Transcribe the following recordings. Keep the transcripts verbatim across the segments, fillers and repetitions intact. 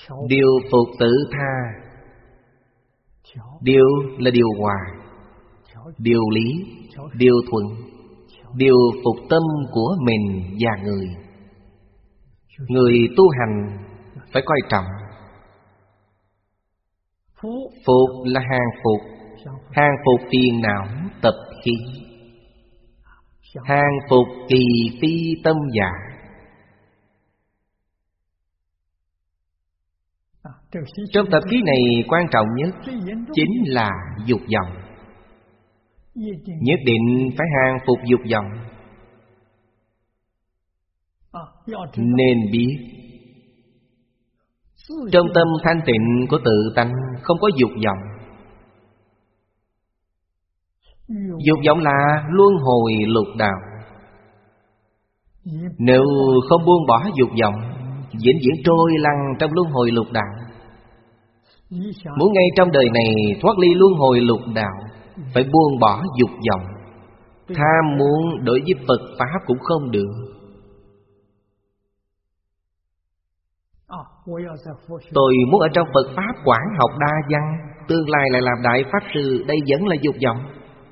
Điều phục tự tha. Điều là điều hòa, điều lý, điều thuận, điều phục tâm của mình và người. Người tu hành phải coi trọng. Phục là hàng phục, hàng phục phiền não tập khí, hàng phục kỳ phi tâm giả. Trong tập khí này quan trọng nhất chính là dục vọng. Nhất định phải hàng phục dục vọng. Nên biết trong tâm thanh tịnh của tự tánh không có dục vọng. Dục vọng là luân hồi lục đạo. Nếu không buông bỏ dục vọng, vĩnh viễn trôi lăn trong luân hồi lục đạo. Muốn ngay trong đời này thoát ly luân hồi lục đạo, phải buông bỏ dục vọng. Tham muốn đối với Phật Pháp cũng không được. Tôi muốn ở trong Phật Pháp quảng học đa văn, tương lai lại làm đại pháp sư. Đây vẫn là dục vọng.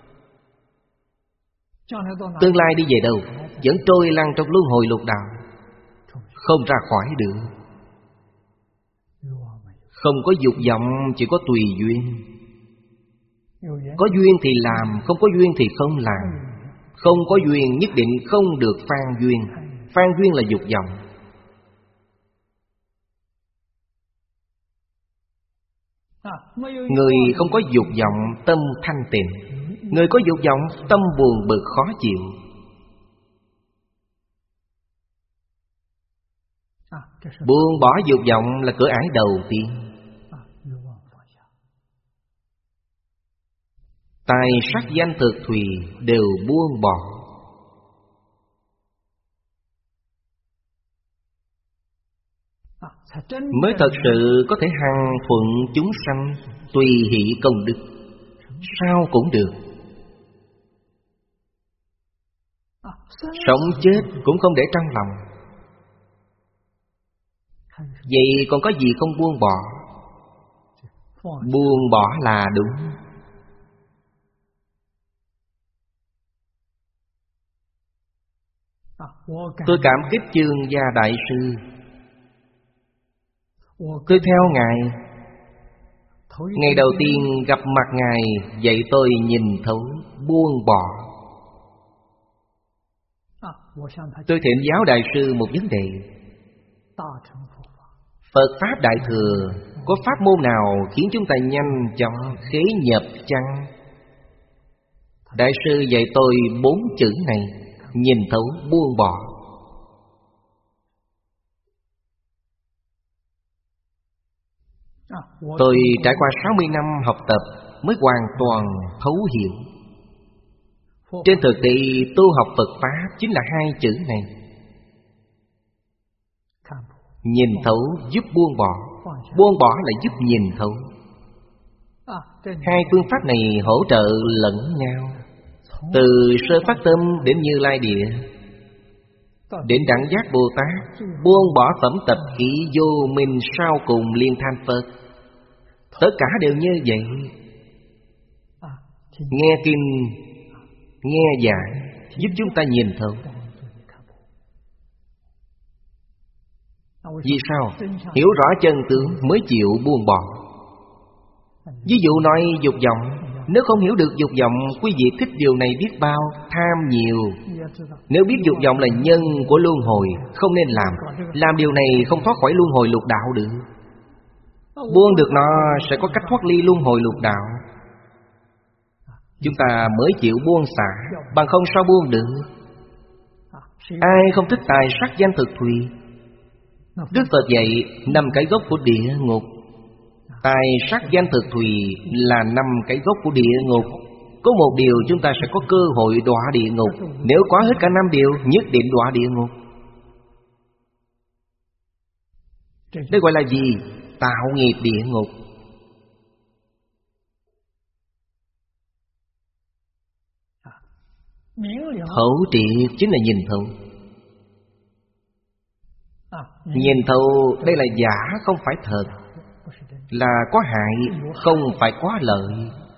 Tương lai đi về đâu? Vẫn trôi lăn trong luân hồi lục đạo, không ra khỏi được. Không có dục vọng, chỉ có tùy duyên. Có duyên thì làm, không có duyên thì không làm. Không có duyên nhất định không được phan duyên. Phan duyên là dục vọng. Người không có dục vọng, tâm thanh tịnh. Người có dục vọng, tâm buồn bực khó chịu. Buông bỏ dục vọng là cửa ải đầu tiên. Tài sắc danh thực thùy đều buông bỏ. Mới thật sự có thể hằng thuận chúng sanh, tùy hỷ công đức. Sao cũng được. Sống chết cũng không để trong lòng. Vậy còn có gì không buông bỏ? Buông bỏ là đúng. Tôi cảm kích Chương Gia Đại Sư. Tôi theo Ngài. Ngày đầu tiên gặp mặt Ngài, dạy tôi nhìn thấu, buông bỏ. Tôi thỉnh giáo Đại Sư một vấn đề. Phật Pháp Đại Thừa có pháp môn nào khiến chúng ta nhanh chóng khế nhập chăng? Đại sư dạy tôi bốn chữ này: nhìn thấu, buông bỏ. Tôi trải qua sáu mươi năm học tập mới hoàn toàn thấu hiểu. Trên thực tế tu học Phật Pháp chính là hai chữ này: nhìn thấu giúp buông bỏ, buông bỏ là giúp nhìn thấu. Hai phương pháp này hỗ trợ lẫn nhau. Từ sơ phát tâm đến Như Lai Địa, đến Đẳng Giác Bồ Tát, buông bỏ tẩm tập khí vô minh sau cùng liên thanh Phật. Tất cả đều như vậy. Nghe kinh, nghe giảng giúp chúng ta nhìn thấu. Vì sao? Hiểu rõ chân tướng mới chịu buông bỏ. Ví dụ nói dục vọng, nếu không hiểu được dục vọng, quý vị thích điều này biết bao, tham nhiều. Nếu biết dục vọng là nhân của luân hồi, không nên làm. Làm điều này không thoát khỏi luân hồi lục đạo được. Buông được nó sẽ có cách thoát ly luân hồi lục đạo. Chúng ta mới chịu buông xả, bằng không sao buông được. Ai không thích tài sắc danh thực thùy? Đức Phật dạy năm cái gốc của địa ngục. Tài sắc danh thực thùy là năm cái gốc của địa ngục. Có một điều chúng ta sẽ có cơ hội đọa địa ngục. Nếu có hết cả năm điều, nhất định đọa địa ngục. Đây gọi là gì? Tạo nghiệp địa ngục. Thấu triệt chính là nhìn thấu. Nhìn thấu đây là giả không phải thật, là có hại không phải có lợi.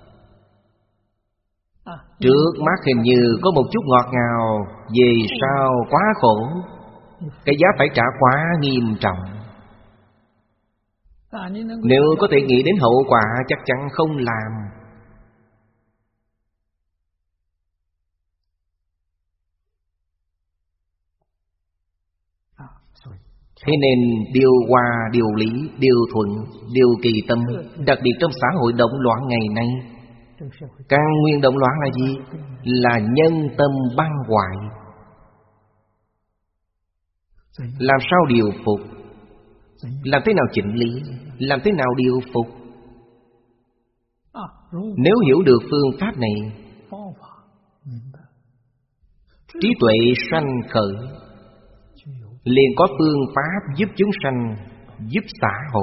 Trước mắt hình như có một chút ngọt ngào, về sau quá khổ, cái giá phải trả quá nghiêm trọng. Nếu có thể nghĩ đến hậu quả chắc chắn không làm. Thế nên điều hòa, điều lý, điều thuận, điều kỳ tâm. Đặc biệt trong xã hội động loạn ngày nay, căn nguyên động loạn là gì? Là nhân tâm băng hoại. Làm sao điều phục? Làm thế nào chỉnh lý? Làm thế nào điều phục? Nếu hiểu được phương pháp này, trí tuệ sanh khởi, liền có phương pháp giúp chúng sanh, giúp xã hội.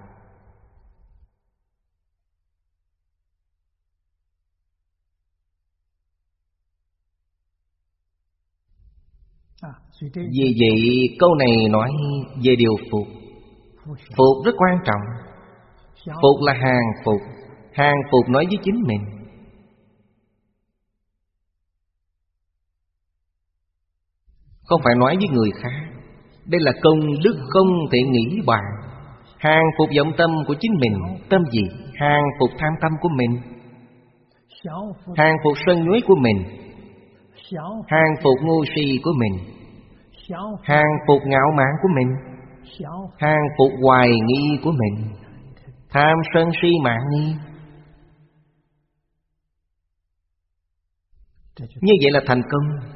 Vì vậy câu này nói về điều phục. Phục rất quan trọng. Phục là hàng phục. Hàng phục nói với chính mình. Không phải nói với người khác. Đây là công đức không thể nghĩ bàn. Hàng phục vọng tâm của chính mình. Tâm gì? Hàng phục tham tâm của mình, hàng phục sân nhuế của mình, hàng phục ngu si của mình, hàng phục ngạo mạn của mình, hàng phục hoài nghi của mình, tham sân si mạn nghi. Như vậy là thành công.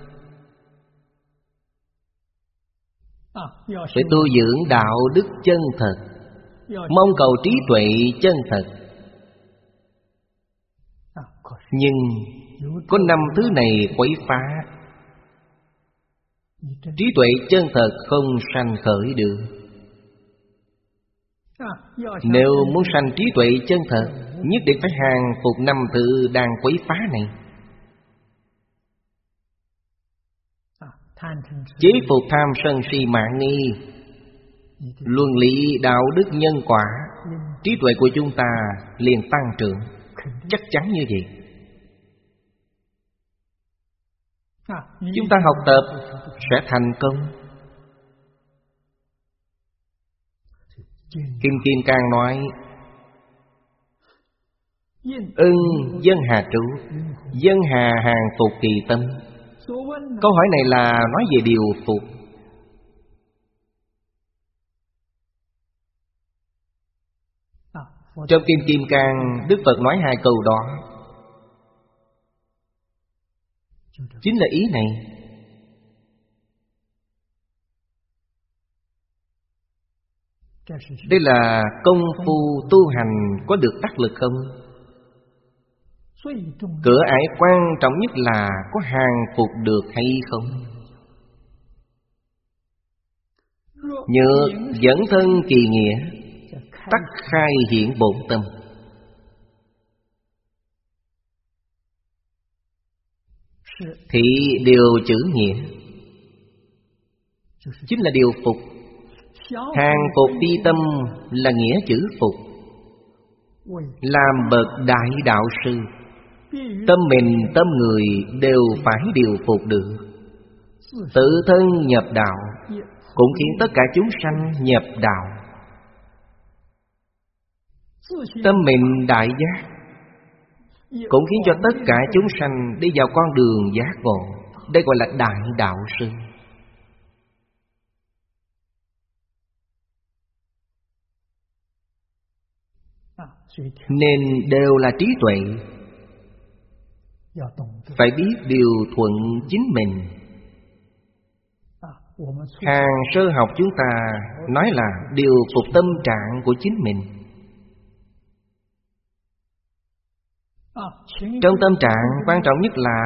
Phải tu dưỡng đạo đức chân thật, mong cầu trí tuệ chân thật. Nhưng có năm thứ này quấy phá, trí tuệ chân thật không sanh khởi được. Nếu muốn sanh trí tuệ chân thật, nhất định phải hàng phục năm thứ đang quấy phá này. Chế phục tham sân si mạn nghi, luân lý đạo đức nhân quả, trí tuệ của chúng ta liền tăng trưởng. Chắc chắn như vậy. Chúng ta học tập sẽ thành công. Kim Kim Cang nói: ưng dân hà trụ, dân hà hàng phục kỳ tâm. Câu hỏi này là nói về điều phục. Trong Kim Kim Cang, Đức Phật nói hai câu đó, chính là ý này. Đây là công phu tu hành có được đắc lực không? Cửa ải quan trọng nhất là có hàng phục được hay không. Nhược dẫn thân kỳ nghĩa, tắc khai hiện bổn tâm. Thị điều chữ nghĩa, chính là điều phục. Hàng phục phi tâm là nghĩa chữ phục. Làm bậc đại đạo sư, tâm mình tâm người đều phải điều phục được. Tự thân nhập đạo, cũng khiến tất cả chúng sanh nhập đạo. Tâm mình đại giác, cũng khiến cho tất cả chúng sanh đi vào con đường giác ngộ. Đây gọi là đại đạo sư. Nên đều là trí tuệ. Phải biết điều thuận chính mình. Hàng sơ học chúng ta nói là điều phục tâm trạng của chính mình. Trong tâm trạng quan trọng nhất là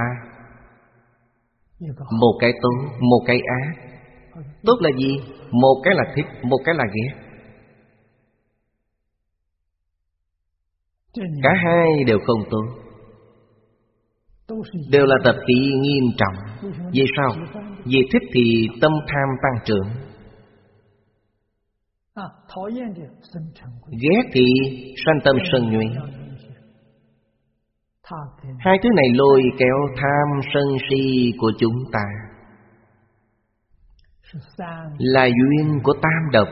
một cái tốt, một cái ác. Tốt là gì? Một cái là thích, một cái là ghét. Cả hai đều không tốt, đều là tập khí nghiêm trọng. Vì sao? Vì thích thì tâm tham tăng trưởng, Ghét thì sanh tâm sân nhuệ. Hai thứ này lôi kéo tham sân si của chúng ta, là duyên của tam độc.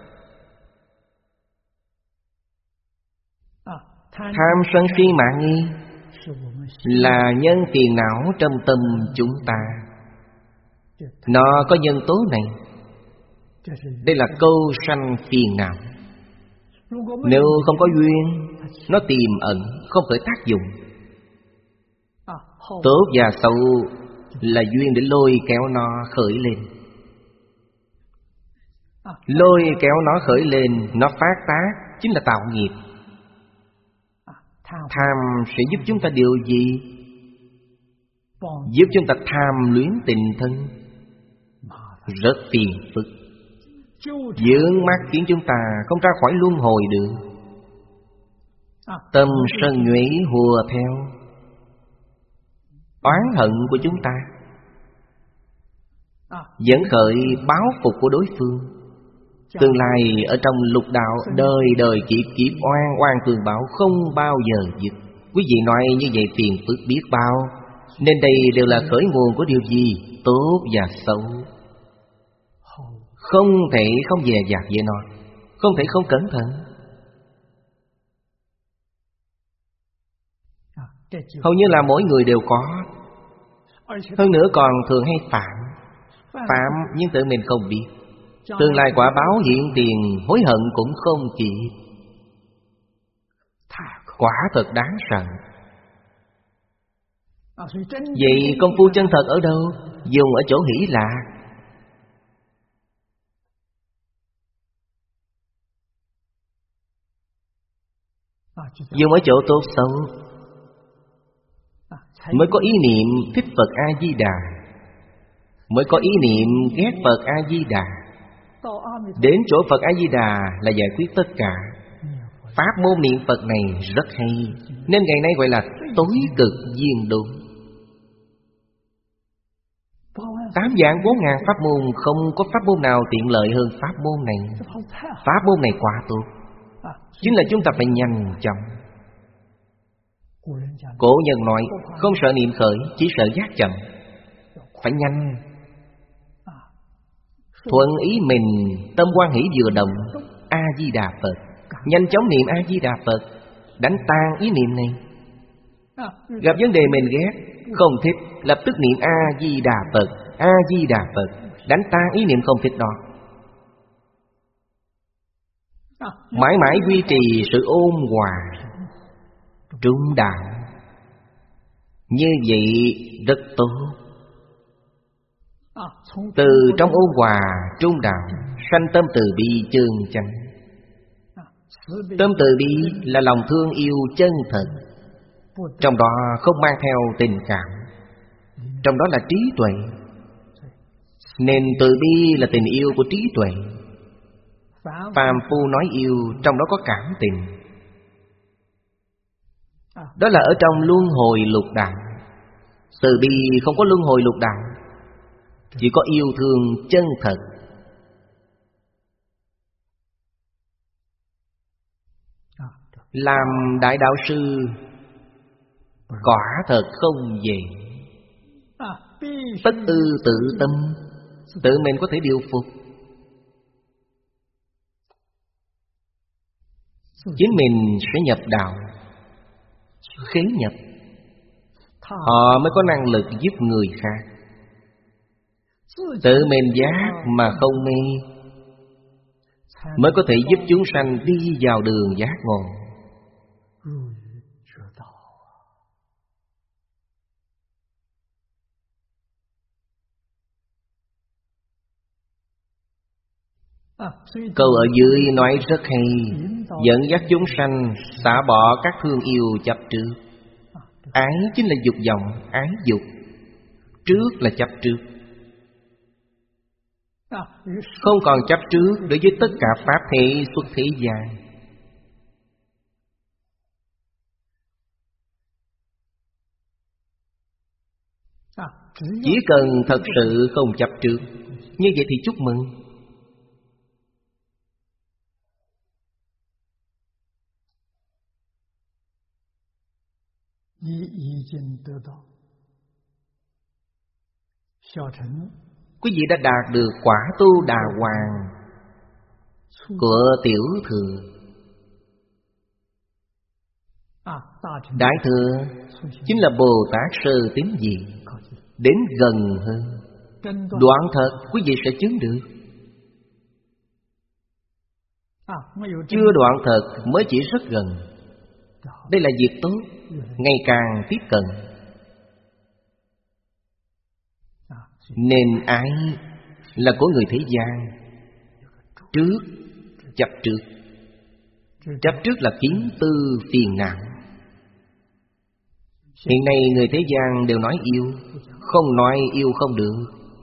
Tham sân si mạng nghi là nhân phiền não trong tâm chúng ta. Nó có nhân tố này. Đây là câu sanh phiền não. Nếu không có duyên, nó tiềm ẩn, không khởi tác dụng. Tốt và xấu là duyên để lôi kéo nó khởi lên. Lôi kéo nó khởi lên, nó phát tác, chính là tạo nghiệp. Tham sẽ giúp chúng ta điều gì? Giúp chúng ta tham luyến tình thân, rất phiền phức. Vướng mắc khiến chúng ta không ra khỏi luân hồi được. Tâm sân nhuệ hùa theo oán hận của chúng ta, dẫn khởi báo phục của đối phương. Tương lai ở trong lục đạo, đời đời kiếp kiếp oan oan tương báo, không bao giờ dứt. Quý vị nói như vậy phiền phức biết bao. Nên đây đều là khởi nguồn của điều gì? Tốt và xấu. Không thể không dè dặt với nó, không thể không cẩn thận. Hầu như là mỗi người đều có. Hơn nữa còn thường hay phạm. Phạm nhưng tự mình không biết. Tương lai quả báo hiện tiền, hối hận cũng không kịp. Quả thật đáng sợ. Vậy công phu chân thật ở đâu? Dùng ở chỗ hỷ lạc. Dùng ở chỗ tốt xấu, mới có ý niệm thích Phật A-di-đà, mới có ý niệm ghét Phật A-di-đà. Đến chỗ Phật A-di-đà là giải quyết tất cả. Pháp môn niệm Phật này rất hay, nên ngày nay gọi là tối cực viên đúng. Tám vạn bốn ngàn pháp môn, không có pháp môn nào tiện lợi hơn pháp môn này. Pháp môn này quá tốt. Chính là chúng ta phải nhanh chóng. Cổ nhân nói không sợ niệm khởi, chỉ sợ giác chậm. Phải nhanh. Thuận ý mình, tâm quan hỷ vừa động, A-di-đà Phật. Nhanh chóng niệm A-di-đà Phật, đánh tan ý niệm này. Gặp vấn đề mình ghét, không thích, lập tức niệm A-di-đà Phật, A-di-đà Phật, đánh tan ý niệm không thích đó. Mãi mãi duy trì sự ôn hòa trung đạo. Như vậy rất tốt. Từ trong ôn hòa trung đạo sanh tâm từ bi chân chánh. Tâm từ bi là lòng thương yêu chân thật, trong đó không mang theo tình cảm, trong đó là trí tuệ. Nên từ bi là tình yêu của trí tuệ. Phàm phu nói yêu, trong đó có cảm tình. Đó là ở trong luân hồi lục đạo. Từ bi không có luân hồi lục đạo, chỉ có yêu thương chân thật. Làm đại đạo sư quả thật không dễ. Tất ư tự tâm, tự mình có thể điều phục. Chính mình sẽ nhập đạo, khế nhập, họ mới có năng lực giúp người khác. Tự mình giác mà không mê, mới có thể giúp chúng sanh đi vào đường giác ngộ. Câu ở dưới nói rất hay, dẫn dắt chúng sanh xả bỏ các thương yêu chấp trước. Ái chính là dục vọng, ái dục. Trước là chấp trước. Không còn chấp trước đối với tất cả pháp thể xuất thế gian. Chỉ cần thật sự không chấp trước, như vậy thì chúc mừng. Quý vị đã đạt được quả tu đà hoàng của tiểu thừa. Đại thừa chính là Bồ Tát sơ tín vị, đến gần hơn. Đoạn thật quý vị sẽ chứng được. Chưa đoạn thật mới chỉ rất gần. Đây là việc tốt, ngày càng tiếp cận. Nên ái là của người thế gian. Trước, chấp trước. Chấp trước là kiến tư phiền não. Hiện nay người thế gian đều nói yêu, không nói yêu không được.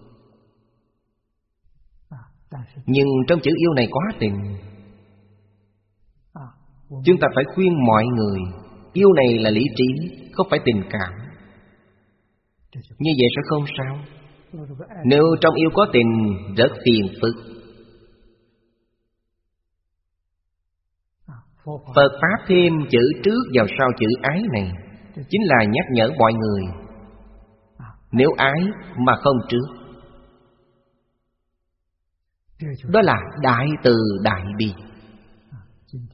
Nhưng trong chữ yêu này có tình. Chúng ta phải khuyên mọi người, yêu này là lý trí, không phải tình cảm. Như vậy sẽ không sao. Nếu trong yêu có tình, rất phiền phức. Phật Pháp thêm chữ trước vào sau chữ ái này, chính là nhắc nhở mọi người. Nếu ái mà không trước, đó là đại từ đại bi.